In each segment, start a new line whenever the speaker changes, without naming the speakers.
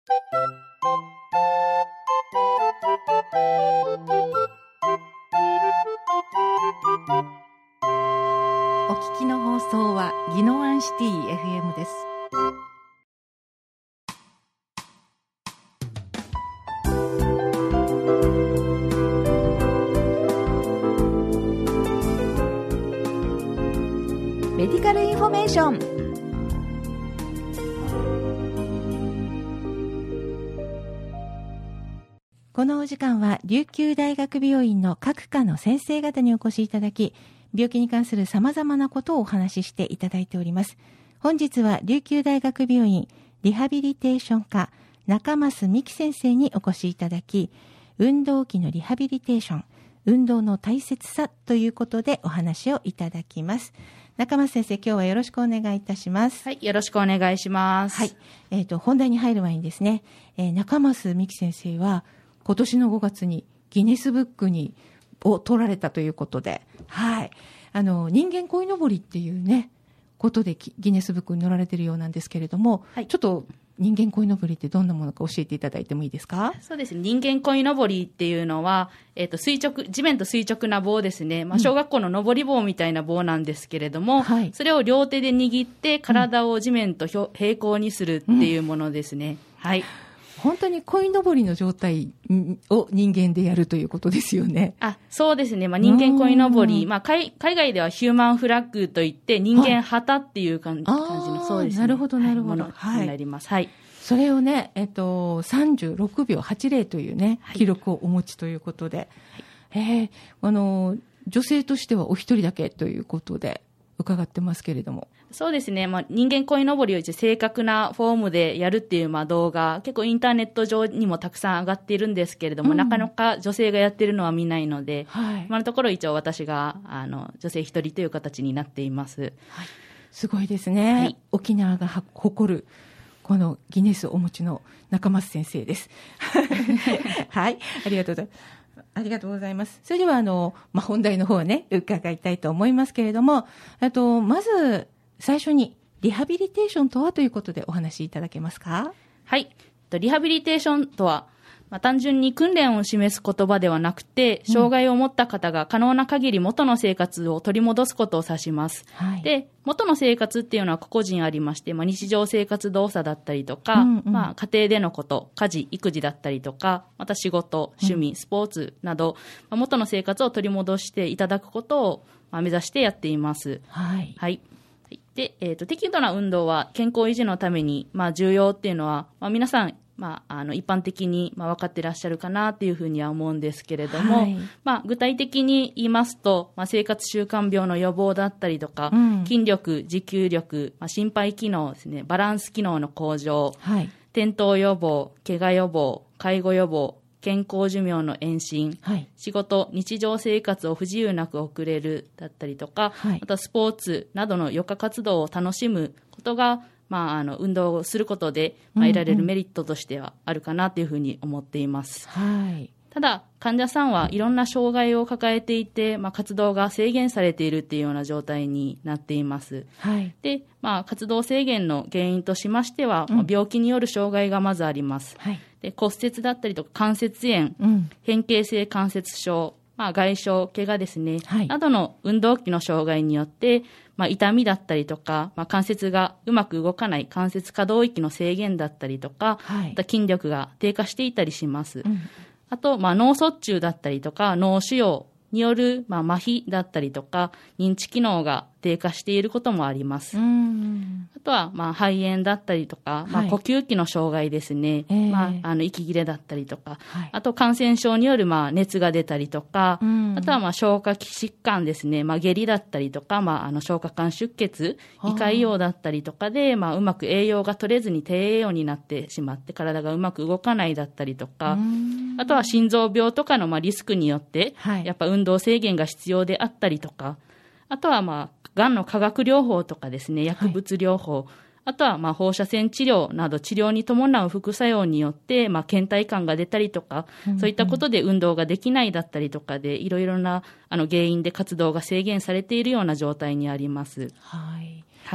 お聞きの放送は宜野湾シティ FM です。メディカルインフォメーション。このお時間は琉球大学病院の各科の先生方にお越しいただき、病気に関する様々なことをお話ししていただいております。本日は琉球大学病院リハビリテーション科中増美希先生にお越しいただき、運動器のリハビリテーション、運動の大切さということでお話をいただきます。中増先生、今日はよろしくお願いいたします。
はい、よろしくお願いします。
はい。本題に入る前にですね、中増美希先生は今年の5月にギネスブックを取られたということで、はい。人間鯉のぼりっていうね、ことでギネスブックに載られているようなんですけれども、はい、ちょっと人間鯉のぼりってどんなものか教えていただいてもいいですか？
そうですね。人間鯉のぼりっていうのは、地面と垂直な棒ですね。小学校の登り棒みたいな棒なんですけれども、はい、それを両手で握って体を地面と平行にするっていうものですね。はい。
本当に鯉のぼりの状態を人間でやるということですよね。
そうですね。人間鯉のぼり、海外ではヒューマンフラッグといって人間旗っていう感じの、そうですね。
なるほど、なるほど。
はい。になります。はい。
それをね、36秒80というね、記録をお持ちということで、女性としてはお一人だけということで伺ってますけれども。
そうですね。人間鯉のぼりを正確なフォームでやるっていう動画、結構インターネット上にもたくさん上がっているんですけれども、なかなか女性がやってるのは見ないので、今のところ一応私が女性一人という形になっています。はい、
すごいですね。はい、沖縄が誇るこのギネスをお持ちの中増先生です。はい、ありがとうございます。それでは本題の方をね伺いたいと思いますけれども、まず最初にリハビリテーションとはということでお話しいただけますか？
はい。リハビリテーションとは、単純に訓練を示す言葉ではなくて、障害を持った方が可能な限り元の生活を取り戻すことを指します。はい、で、元の生活っていうのは個々人ありまして、日常生活動作だったりとか、家庭でのこと、家事、育児だったりとか、また仕事、趣味、スポーツなど、元の生活を取り戻していただくことを、目指してやっています。はい。はい。で、適度な運動は健康維持のために、重要っていうのは、皆さん、一般的に、分かってらっしゃるかなっていうふうには思うんですけれども、はい、具体的に言いますと、生活習慣病の予防だったりとか、筋力、持久力、心肺機能ですね、バランス機能の向上、はい、転倒予防、怪我予防、介護予防、健康寿命の延伸、はい、仕事、日常生活を不自由なく送れるだったりとか、はい、またスポーツなどの余暇活動を楽しむことが、運動をすることで、得られるメリットとしてはあるかなというふうに思っています。はい、ただ、患者さんはいろんな障害を抱えていて、活動が制限されているっていうような状態になっています。はい、で、活動制限の原因としましては、病気による障害がまずあります。はい、で、骨折だったりとか関節炎、変形性関節症、外傷、怪我ですね、はい、などの運動器の障害によって、痛みだったりとか、関節がうまく動かない関節可動域の制限だったりとか、はい、また筋力が低下していたりします。あと、脳卒中だったりとか、脳腫瘍による、麻痺だったりとか、認知機能が低下していることもあります。あとは、肺炎だったりとか、はい、呼吸器の障害ですね。息切れだったりとか、はい、あと感染症による、熱が出たりとか、あとは、消化器疾患ですね。下痢だったりとか、消化管出血、胃潰瘍だったりとかで、うまく栄養が取れずに低栄養になってしまって、体がうまく動かないだったりとか、あとは心臓病とかの、リスクによって、はい、やっぱ運動制限が必要であったりとか、あとはがんの化学療法とかですね、薬物療法、はい、あとは放射線治療など治療に伴う副作用によって、倦怠感が出たりとか、そういったことで運動ができないだったりとかで、いろいろな原因で活動が制限されているような状態にあります。はい。はい。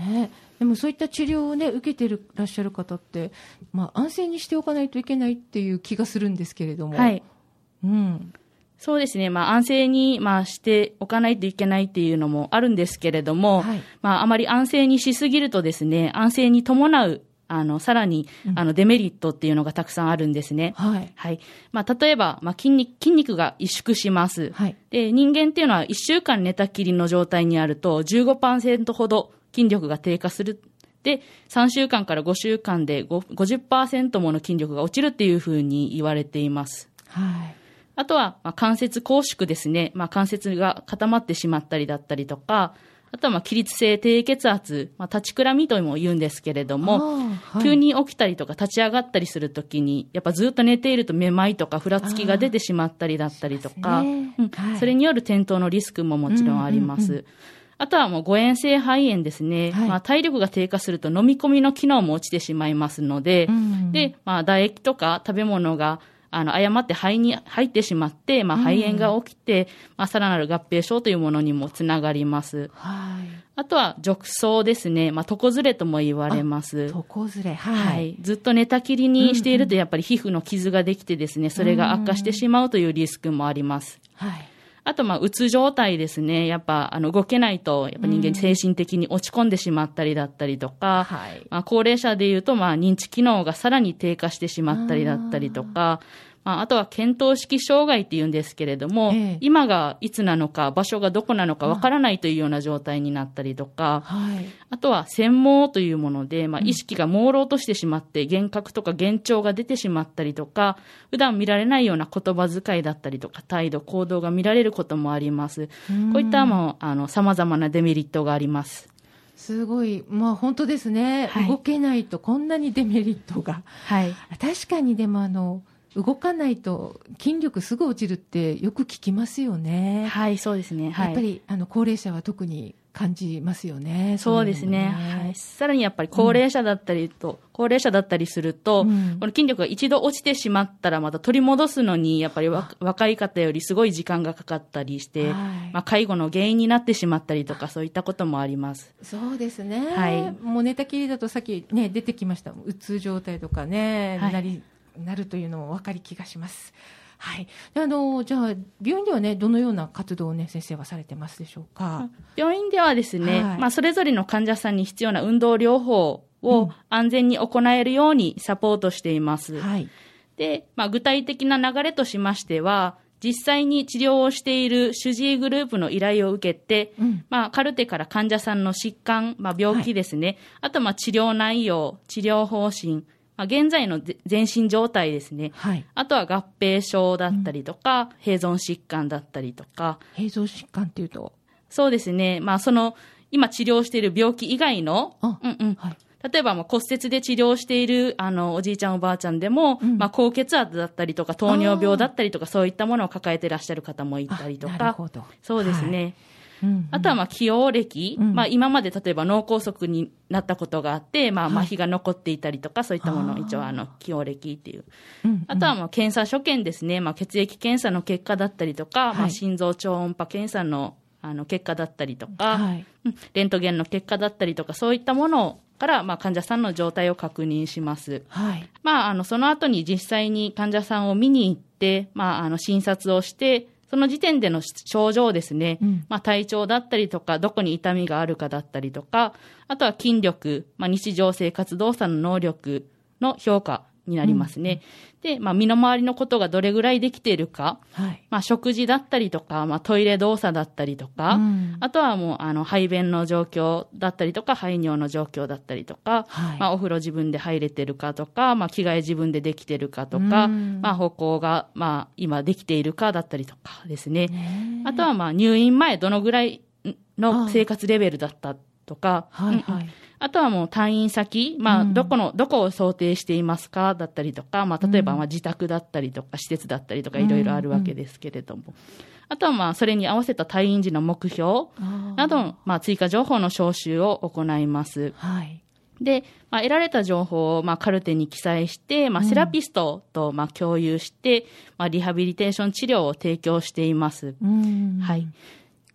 でもそういった治療をね、受けてらっしゃる方って、安静にしておかないといけないっていう気がするんですけれども。
はい。そうですね。安静に、しておかないといけないっていうのもあるんですけれども、はい、あまり安静にしすぎるとですね、安静に伴う、さらに、デメリットっていうのがたくさんあるんですね。はい。はい。例えば、筋肉が萎縮します。はい。で、人間っていうのは1週間寝たきりの状態にあると、15% ほど筋力が低下する。で、3週間から5週間で 50% もの筋力が落ちるっていうふうに言われています。はい。あとは、関節拘縮ですね。関節が固まってしまったりだったりとか、あとは起立性低血圧、立ちくらみとも言うんですけれども、はい、急に起きたりとか立ち上がったりするときに、やっぱずっと寝ているとめまいとかふらつきが出てしまったりだったりとか、それによる転倒のリスクももちろんあります。あとはもう誤嚥性肺炎ですね。はい、体力が低下すると飲み込みの機能も落ちてしまいますので、で、唾液とか食べ物が誤って肺に入ってしまって、肺炎が起きて、さらなる合併症というものにもつながります。はい。あとは、褥瘡ですね。床ずれとも言われます。
床ずれ、はい。
ずっと寝たきりにしていると、やっぱり皮膚の傷ができてですね、それが悪化してしまうというリスクもあります。はい。あと、うつ状態ですね。やっぱ、動けないと、やっぱ人間精神的に落ち込んでしまったりだったりとか、はい。高齢者で言うと、認知機能がさらに低下してしまったりだったりとか、あとは見当識障害って言うんですけれども、今がいつなのか、場所がどこなのかわからないというような状態になったりとか、はい、あとは縵盲というもので、意識が朦朧としてしまって、幻覚とか幻聴が出てしまったりとか、普段見られないような言葉遣いだったりとか、態度、行動が見られることもあります。こういった様々なデメリットがあります。
すごい、本当ですね、はい。動けないとこんなにデメリットが。はい。確かにでも動かないと筋力すぐ落ちるってよく聞きますよね。
はい、そうですね。はい、
やっぱり高齢者は特に感じますよね。
そうですね。はい。さらにやっぱり高齢者だったりすると、この筋力が一度落ちてしまったらまた取り戻すのにやっぱり若い方よりすごい時間がかかったりして、介護の原因になってしまったりとかそういったこともあります。
そうですね。はい。もう寝たきりだとさっきね出てきました。うつ状態とかね、はい、なるというのも分かり気がします。はい。じゃあ病院ではねどのような活動をね先生はされてますでしょうか。
病院ではですね、はい、それぞれの患者さんに必要な運動療法を安全に行えるようにサポートしています。はい。で、具体的な流れとしましては、実際に治療をしている主治医グループの依頼を受けて、カルテから患者さんの疾患、病気ですね、はい、あと治療内容、治療方針、現在の全身状態ですね、はい、あとは合併症だったりとか、併存疾患だったりとか。
併存疾患っていうと、
そうですね、今治療している病気以外の、はい、例えば骨折で治療しているおじいちゃんおばあちゃんでも、高血圧だったりとか糖尿病だったりとかそういったものを抱えていらっしゃる方もいたりとか。
なるほど。
そうですね。はい、あとは起用歴、今まで例えば脳梗塞になったことがあって、麻痺が残っていたりとか、そういったものを一応起用歴っていう。あとは検査所見ですね、血液検査の結果だったりとか、はい、心臓超音波検査の結果だったりとか、はい、レントゲンの結果だったりとか、そういったものから、患者さんの状態を確認します。はい。その後に実際に患者さんを見に行って、診察をして、その時点での症状ですね、体調だったりとか、どこに痛みがあるかだったりとか、あとは筋力、日常生活動作の能力の評価になりますね。で、身の回りのことがどれぐらいできているか、はい、食事だったりとか、トイレ動作だったりとか、あとはもう排便の状況だったりとか、排尿の状況だったりとか、はい、お風呂自分で入れてるかとか、着替え自分でできてるかとか、歩行が今できているかだったりとかですね。あとは入院前どのぐらいの生活レベルだったとか、あとはもう退院先、どこを想定していますかだったりとか、例えば自宅だったりとか、施設だったりとか、いろいろあるわけですけれども。あとはそれに合わせた退院時の目標など、追加情報の招集を行います。はい。で、得られた情報をカルテに記載して、セラピストと共有して、リハビリテーション治療を提供しています。はい。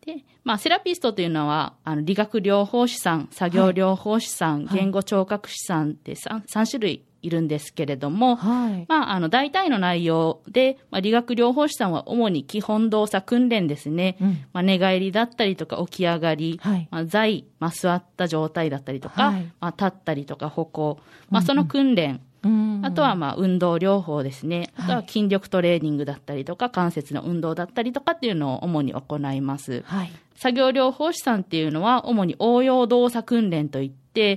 で、セラピストというのは、理学療法士さん、作業療法士さん、言語聴覚士さんって3種類いるんですけれども、大体の内容で、理学療法士さんは主に基本動作訓練ですね。寝返りだったりとか起き上がり、座位、座った状態だったりとか、立ったりとか歩行、その訓練、あとは運動療法ですね。あとは筋力トレーニングだったりとか、関節の運動だったりとかっていうのを主に行います。作業療法士さんっていうのは主に応用動作訓練といって、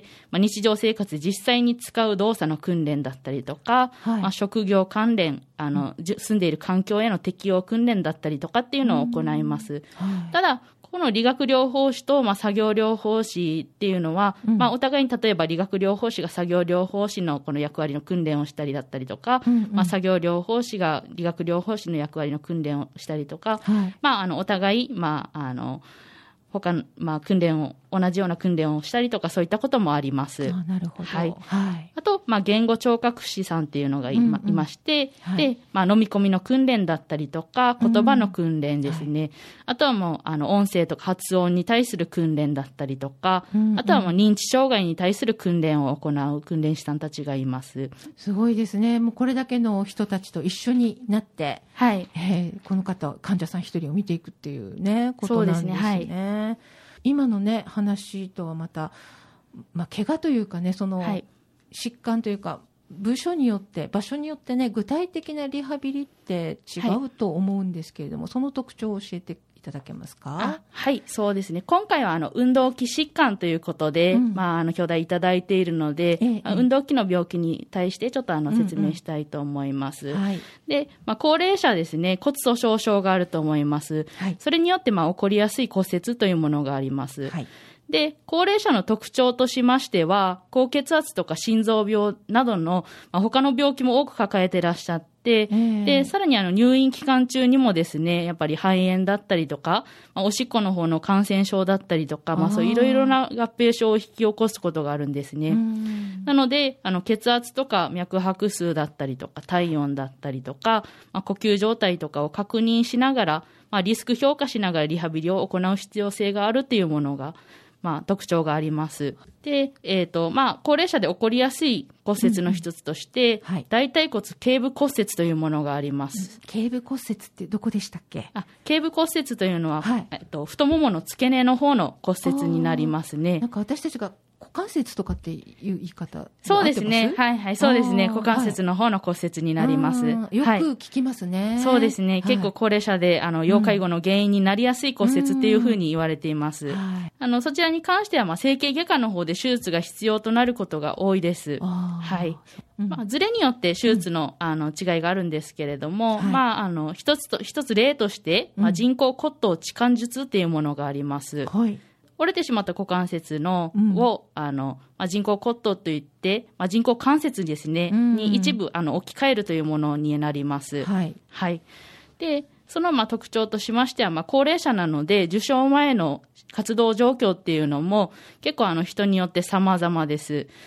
日常生活で実際に使う動作の訓練だったりとか、職業関連、住んでいる環境への適応訓練だったりとかっていうのを行います。ただ、この理学療法士と、作業療法士っていうのは、お互いに例えば理学療法士が作業療法士のこの役割の訓練をしたりだったりとか、作業療法士が理学療法士の役割の訓練をしたりとか、お互い、他の、訓練を、同じような訓練をしたりとか、そういったこともあります。
なるほど。
あと、言語聴覚士さんっていうのがいまして、で、飲み込みの訓練だったりとか、言葉の訓練ですね。あとはもう、音声とか発音に対する訓練だったりとか、あとはもう認知障害に対する訓練を行う訓練士さんたちがいます。
すごいですね。もうこれだけの人たちと一緒になって、この方、患者さん一人を見ていくっていうね、ことなんですね。そうですね。今のね、話とはまた、怪我というかね、その、疾患というか、部署によって、場所によってね、具体的なリハビリって違うと思うんですけれども、その特徴を教えていただけますか？
そうですね。今回は運動器疾患ということで、表題いただいているので、運動器の病気に対してちょっと説明したいと思います。で、高齢者ですね、骨粗しょう症があると思います。それによって起こりやすい骨折というものがあります。で、高齢者の特徴としましては、高血圧とか心臓病などの、他の病気も多く抱えていらっしゃって、で、さらに入院期間中にもですね、やっぱり肺炎だったりとか、おしっこの方の感染症だったりとか、そういろいろな合併症を引き起こすことがあるんですね。なので、血圧とか脈拍数だったりとか、体温だったりとか、呼吸状態とかを確認しながら、リスク評価しながらリハビリを行う必要性があるっていうものが、特徴があります。で、高齢者で起こりやすい骨折の一つとして、大腿骨頸部骨折というものがあります。
頸部骨折ってどこでしたっけ？
頸部骨折というのは、太ももの付け根の方の骨折になりますね。
なんか私たちが股関節とかっていう言い方？
そうですね。そうですね。股関節の方の骨折になります。
よく聞きますね。
そうですね。結構高齢者で、要介護の原因になりやすい骨折っていうふうに言われています。そちらに関しては、整形外科の方で手術が必要となることが多いです。ズレによって手術の、違いがあるんですけれども、一つ例として、人工骨頭置換術っていうものがあります。折れてしまった股関節の、人工骨頭といって、人工関節ですね、に一部、置き換えるというものになります。で、その、特徴としましては、高齢者なので、受傷前の活動状況っていうのも、結構、人によって様々です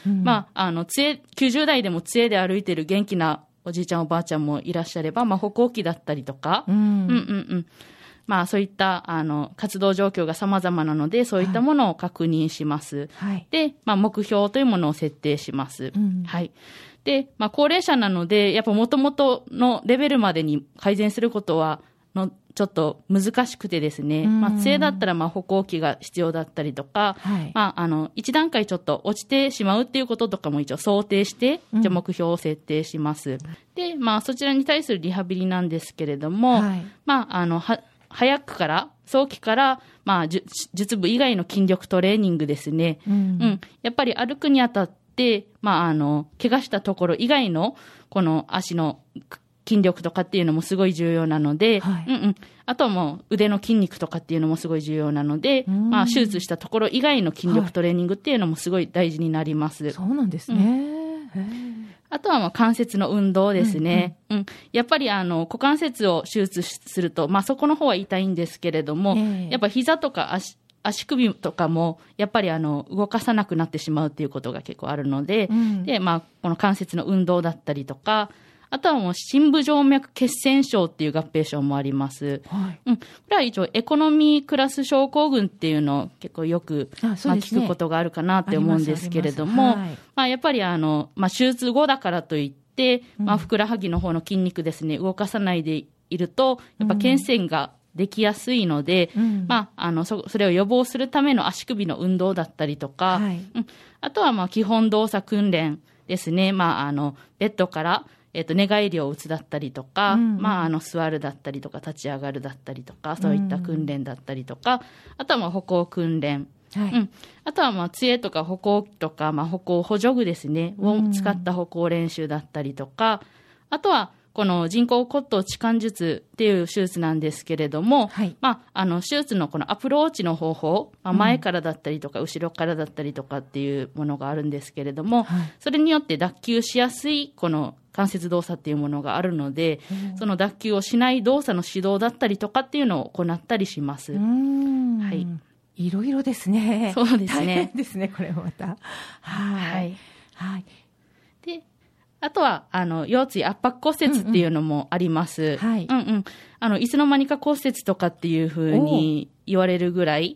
。90代でも杖で歩いている元気なおじいちゃんおばあちゃんもいらっしゃれば、歩行器だったりとか、そういった活動状況が様々なので、そういったものを確認します。で、目標というものを設定します。で、高齢者なので、やっぱ元々のレベルまでに改善することはちょっと難しくてですね、杖だったら歩行器が必要だったりとか、一段階ちょっと落ちてしまうっていうこととかも一応想定して、目標を設定します。で、そちらに対するリハビリなんですけれども、早くから、早期から、術部以外の筋力トレーニングですね。やっぱり歩くにあたって、怪我したところ以外の、この足の筋力とかっていうのもすごい重要なので、あとはもう腕の筋肉とかっていうのもすごい重要なので、手術したところ以外の筋力トレーニングっていうのもすごい大事になります。
そうなんですね。
あとは関節の運動ですね。やっぱり股関節を手術すると、そこの方は痛いんですけれども、やっぱ膝とか足首とかも、やっぱり動かさなくなってしまうっていうことが結構あるので、で、この関節の運動だったりとか、 あとはもう深部静脈血栓症っていう合併症もあります。はい。これは一応エコノミークラス症候群っていうのを結構よく、聞くことがあるかなって思うんですけれども、やっぱり手術後だからといって、ふくらはぎの方の筋肉ですね、動かさないでいると、やっぱ血栓ができやすいので、それを予防するための足首の運動だったりとか、あとは基本動作訓練ですね。ベッドから、寝返りを打つだったりとか、座るだったりとか、立ち上がるだったりとか、そういった訓練だったりとか、あとは歩行訓練。あとは杖とか歩行器とか、歩行補助具ですね、を使った歩行練習だったりとか、あとは、この人工骨頭置換術っていう手術なんですけれども、手術のこのアプローチの方法、前からだったりとか、後ろからだったりとかっていうものがあるんですけれども、それによって脱臼しやすいこの関節動作っていうものがあるので、その脱臼をしない動作の指導だったりとかっていうのを行ったりします。はい。
いろいろですね。
そうですね。
大変ですね、これもまた。はい。はい。
で、あとは、腰椎圧迫骨折っていうのもあります。はい。いつの間にか骨折とかっていうふうに言われるぐらい、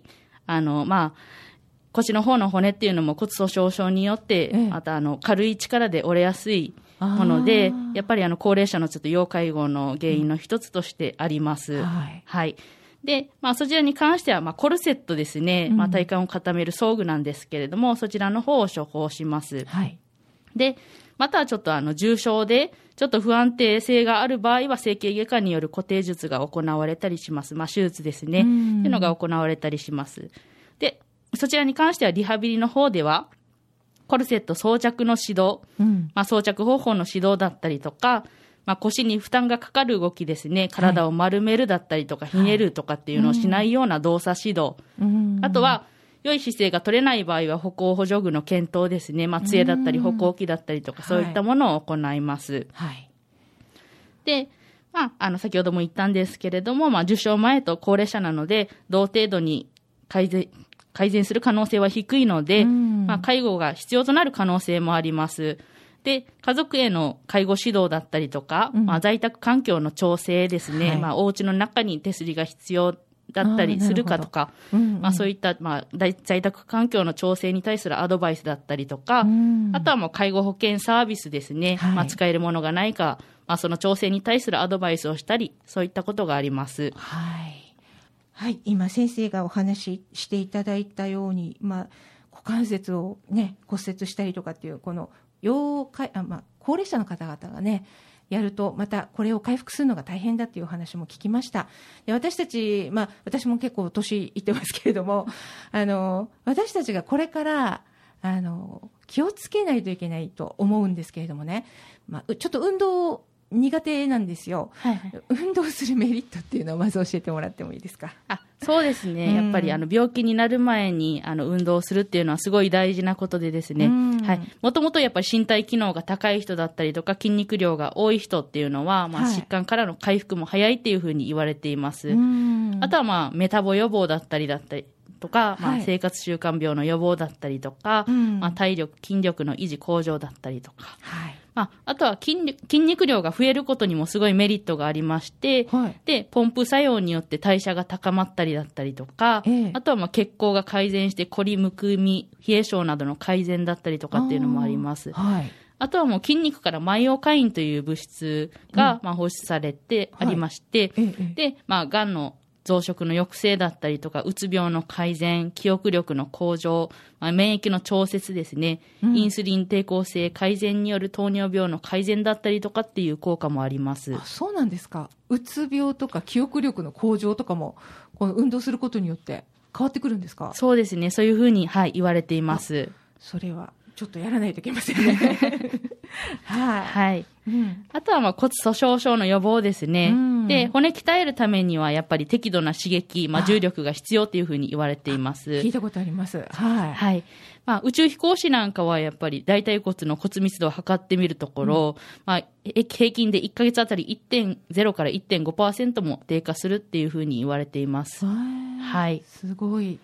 腰の方の骨っていうのも骨粗しょう症によって、また軽い力で折れやすいもので、やっぱり高齢者のちょっと要介護の原因の一つとしてあります。はい。で、そちらに関しては、コルセットですね。体幹を固める装具なんですけれども、そちらの方を処方します。はい。で、またちょっと重症で、ちょっと不安定性がある場合は、整形外科による固定術が行われたりします。手術ですね。っていうのが行われたりします。で、そちらに関しては、リハビリの方では、コルセット装着の指導、装着方法の指導だったりとか、腰に負担がかかる動きですね、体を丸めるだったりとか、ひねるとかっていうのをしないような動作指導。あとは、良い姿勢が取れない場合は歩行補助具の検討ですね。杖だったり歩行器だったりとか、そういったものを行います。はい。で、先ほども言ったんですけれども、受傷前と高齢者なので、同程度に改善する可能性は低いので、介護が必要となる可能性もあります。で、家族への介護指導だったりとか、在宅環境の調整ですね。お家の中に手すりが必要だったりするかとか、そういった、在宅環境の調整に対するアドバイスだったりとか、あとは介護保険サービスですね。使えるものがないか、その調整に対するアドバイスをしたり、そういったことがあります。
はい。はい。今、先生がお話ししていただいたように、股関節をね、骨折したりとかっていう、この、高齢者の方々がね、やると、またこれを回復するのが大変だっていうお話も聞きました。で、私たち、私も結構年いってますけれども、私たちがこれから、気をつけないといけないと思うんですけれどもね、ちょっと運動苦手なんですよ。運動するメリットっていうのをまず教えてもらってもいいですか。
そうですね。やっぱり病気になる前に運動するっていうのはすごい大事なことでですね。はい。もともとやっぱり身体機能が高い人だったりとか筋肉量が多い人っていうのは、疾患からの回復も早いっていうふうに言われています。あとはメタボ予防だったりとか、生活習慣病の予防だったりとか、体力、筋力の維持向上だったりとか。あとは筋肉量が増えることにもすごいメリットがありまして、で、ポンプ作用によって代謝が高まったりだったりとか、あとは血行が改善して凝りむくみ、冷え性などの改善だったりとかっていうのもあります。あとはもう筋肉からマイオカインという物質が放出されてありまして、で、がんの増殖の抑制だったりとか、うつ病の改善、記憶力の向上、免疫の調節ですね、インスリン抵抗性改善による糖尿病の改善だったりとかっていう効果もあります。
そうなんですか。うつ病とか記憶力の向上とかも、この運動することによって変わってくるんですか。
そうですね。そういうふうに、言われています。
それはちょっとやらないといけませんね。
はい。あとは骨粗しょう症の予防ですね。で、骨鍛えるためにはやっぱり適度な刺激、重力が必要っていうふうに言われています。
聞いたことあります。
はい。宇宙飛行士なんかはやっぱり大腿骨の骨密度を測ってみるところ、平均で1ヶ月あたり 1.0 から 1.5% も低下するっていうふうに言われています。
はい。すごい。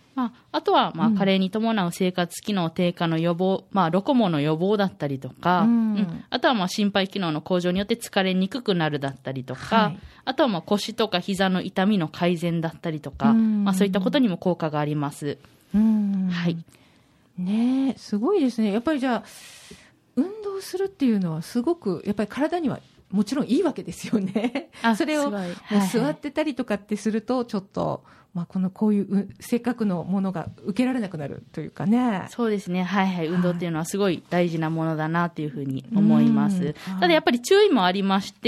あとは、加齢に伴う生活機能低下の予防、ロコモの予防だったりとか、あとは心肺機能の向上によって疲れにくくなるだったりとか、あとは腰とか膝の痛みの改善だったりとか、そういったことにも効果があります。はい。
ねえ、すごいですね。やっぱりじゃあ、運動するっていうのはすごく、やっぱり体にはもちろんいいわけですよね。それを座ってたりとかってすると、ちょっと、こういうせっかくのものが受けられなくなるというかね。
そうですね。運動っていうのはすごい大事なものだなというふうに思います。ただやっぱり注意もありまして、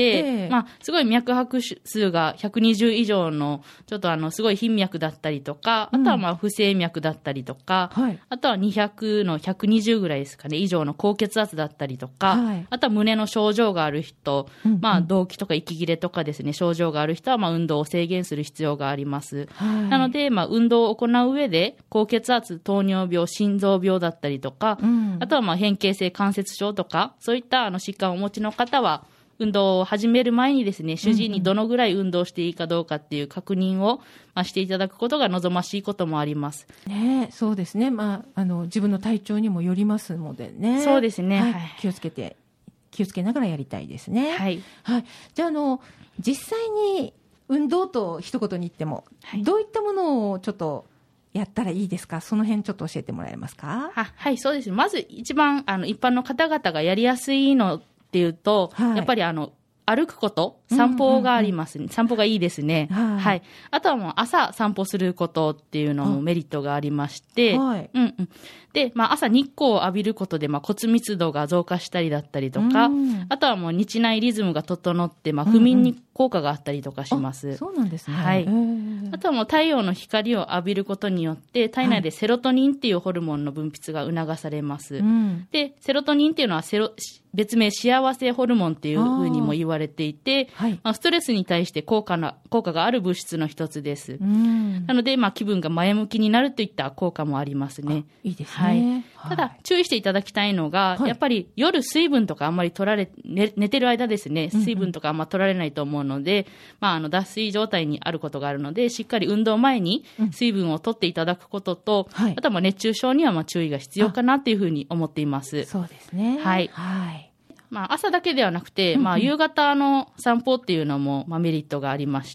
すごい脈拍数が120以上の、ちょっとすごい頻脈だったりとか、あとは不整脈だったりとか、あとは200の120ぐらいですかね、以上の高血圧だったりとか、あとは胸の症状がある人、動悸とか息切れとかですね、症状がある人は運動を制限する必要があります。なので、運動を行う上で、高血圧、糖尿病、心臓病だったりとか、あとは変形性関節症とか、そういった疾患をお持ちの方は、運動を始める前にですね、主治医にどのぐらい運動していいかどうかっていう確認を、していただくことが望ましいこともあります。
ね、そうですね。自分の体調にもよりますのでね。
そうですね。
気をつけながらやりたいですね。じゃあ、実際に、運動と一言に言っても、どういったものをちょっとやったらいいですか？その辺ちょっと教えてもらえますか？
そうです。まず一番一般の方々がやりやすいのっていうと、やっぱり歩くこと、散歩があります、散歩がいいですね。あとはもう朝散歩することっていうのもメリットがありまして、で、朝日光を浴びることで、骨密度が増加したりだったりとか、あとはもう日内リズムが整って、不眠に効果があったりとかします。
そうなんですね。
あとはもう太陽の光を浴びることによって、体内でセロトニンっていうホルモンの分泌が促されます。で、セロトニンっていうのは別名幸せホルモンっていうふうにも言われていて、ストレスに対して効果がある物質の一つです。なので、気分が前向きになるといった効果もありますね。
いいですね。
ただ、注意していただきたいのが、やっぱり夜水分とかあんまり寝てる間ですね、水分とかあんま取られないと思うので、脱水状態にあることがあるので、しっかり運動前に水分を取っていただくことと、あとは熱中症には注意が必要かなというふうに思っています。
そうですね。
朝だけではなくて、夕方の散歩っていうのも、メリットがありまして、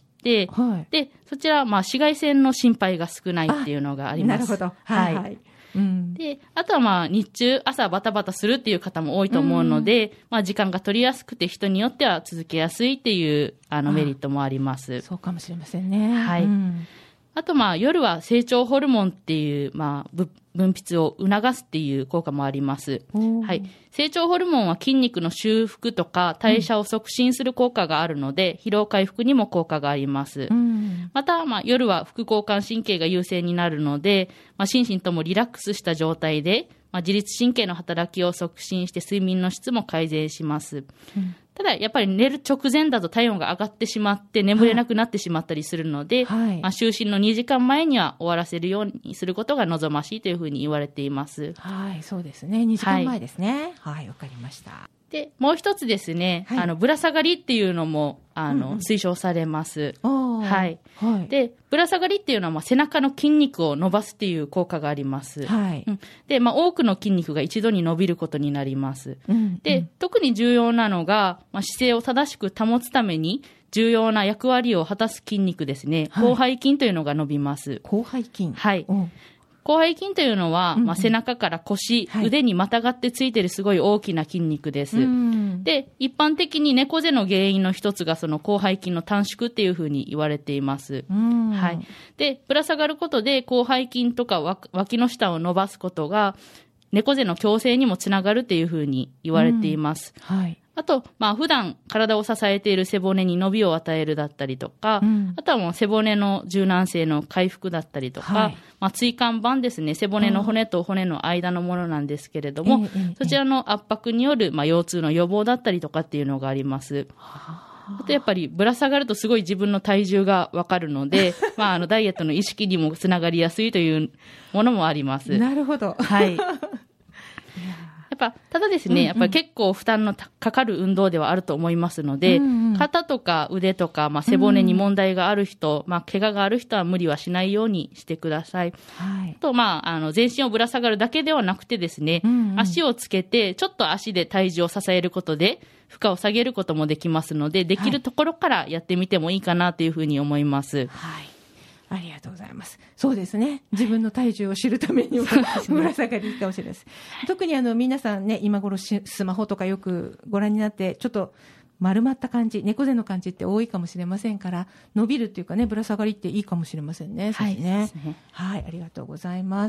で、そちら、紫外線の心配が少ないっていうのがあります。
なるほど。
で、あとは日中、朝バタバタするっていう方も多いと思うので、時間が取りやすくて人によっては続けやすいっていうメリットもあります。
そうかもしれませんね。
あと夜は成長ホルモンっていう、分泌を促すっていう効果もあります。成長ホルモンは筋肉の修復とか代謝を促進する効果があるので、疲労回復にも効果があります。また、夜は副交感神経が優勢になるので、心身ともリラックスした状態で、自律神経の働きを促進して睡眠の質も改善します。ただ、やっぱり寝る直前だと体温が上がってしまって眠れなくなってしまったりするので、就寝の2時間前には終わらせるようにすることが望ましいというふうに言われています。
そうですね。2時間前ですね。わかりました。
で、もう一つですね、ぶら下がりっていうのも、推奨されます。で、ぶら下がりっていうのは、背中の筋肉を伸ばすっていう効果があります。で、多くの筋肉が一度に伸びることになります。で、特に重要なのが、姿勢を正しく保つために、重要な役割を果たす筋肉ですね。広背筋というのが伸びます。
広背筋。
広背筋というのは、背中から腰、腕にまたがってついているすごい大きな筋肉です。で、一般的に猫背の原因の一つがその広背筋の短縮っていうふうに言われています。で、ぶら下がることで広背筋とか脇の下を伸ばすことが、猫背の矯正にもつながるっていうふうに言われています。あと、普段体を支えている背骨に伸びを与えるだったりとか、あとはもう背骨の柔軟性の回復だったりとか、椎間板ですね、背骨の骨と骨の間のものなんですけれども、そちらの圧迫による、腰痛の予防だったりとかっていうのがあります。あとやっぱりぶら下がるとすごい自分の体重がわかるので、ダイエットの意識にもつながりやすいというものもあります。
なるほど。
やぱただですね、やっぱり結構負担のかかる運動ではあると思いますので、肩とか腕とか、背骨に問題がある人、怪我がある人は無理はしないようにしてください。はい、と、全身をぶら下がるだけではなくてですね、足をつけて、ちょっと足で体重を支えることで、負荷を下げることもできますので、できるところからやってみてもいいかなというふうに思います。
はい。ありがとうございます。そうですね。自分の体重を知るためにもぶら下がりいいかもしれないです。特に皆さんね、今頃スマホとかよくご覧になって、ちょっと丸まった感じ、猫背の感じって多いかもしれませんから、伸びるっていうかね、ぶら下がりっていいかもしれませんね。
はい。
ね、はい、ありがとうございます。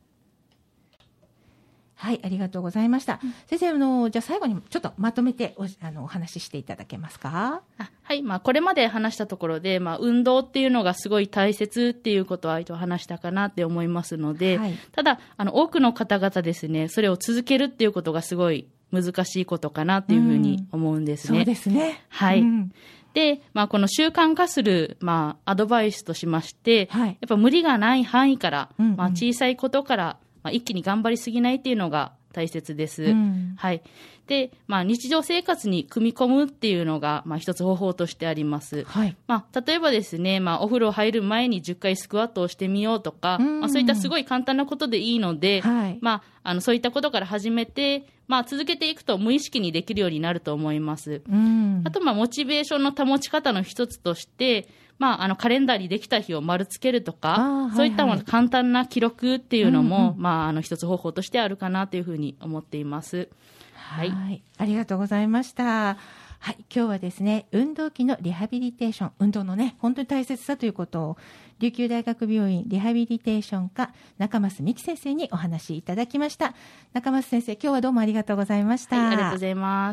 はい、ありがとうございました。先生、じゃあ最後にちょっとまとめてお話ししていただけますか？
はい、これまで話したところで、運動っていうのがすごい大切っていうことは話したかなって思いますので、はい、ただ、多くの方々ですね、それを続けるっていうことがすごい難しいことかなっていうふうに思うんですね。
そうですね。
はい。で、この習慣化する、アドバイスとしまして、はい、やっぱ無理がない範囲から、小さいことから、一気に頑張りすぎないっていうのが大切です。はい。で、日常生活に組み込むっていうのが、一つ方法としてあります。はい。例えばですね、お風呂入る前に10回スクワットをしてみようとか、そういったすごい簡単なことでいいので、はい、そういったことから始めて、続けていくと無意識にできるようになると思います。あと、モチベーションの保ち方の一つとして、カレンダーにできた日を丸つけるとか、そういった簡単な記録っていうのも、一つ方法としてあるかなというふうに思っています。
はい。ありがとうございました。はい。今日はですね、運動器のリハビリテーション、運動のね、本当に大切さということを、琉球大学病院リハビリテーション科、中増美希先生にお話しいただきました。中増先生、今日はどうもありがとうございました。
はい、ありがとうございます。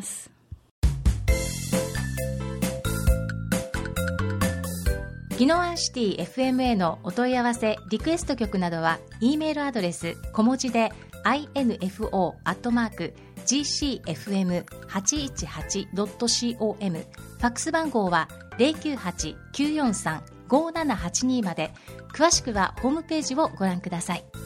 宜野湾シティ FM へのお問い合わせリクエスト曲などは E メールアドレス小文字で info@gcfm818.com ファックス番号は 098-943-5782 まで。詳しくはホームページをご覧ください。